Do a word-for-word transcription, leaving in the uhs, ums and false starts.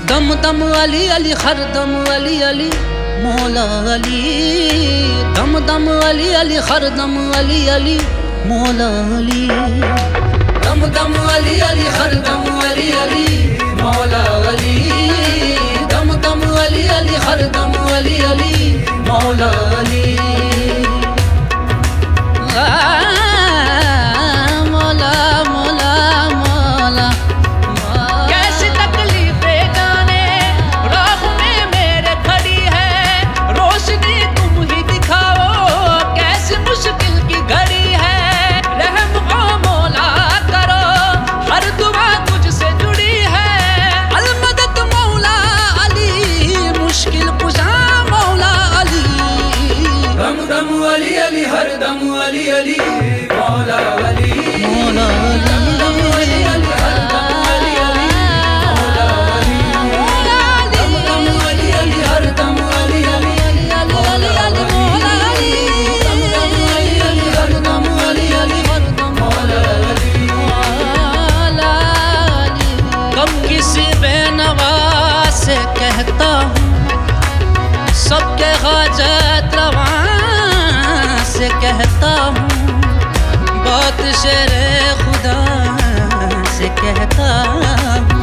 दम दम अली अली हर दम अली अली मौला अली। दम दम अली अली हर दम अली अली मौला अली। दम दम अली अली हर दम अली अली मौला अली। दम दम अली अली हर दम अली अली मौला अली। अली अली हर दम अली अली मौला अली। मौला अली अली हर दम अली अली मौला अली। दम दम अली अली हर दम अली अली मौला अली। दम दम अली अली हर दम अली अली मौला अली। कब किसी बेनवा से कहता हूँ सबके हाजत रवा से कहता हूँ, बात शेरे खुदा से कहता हूँ।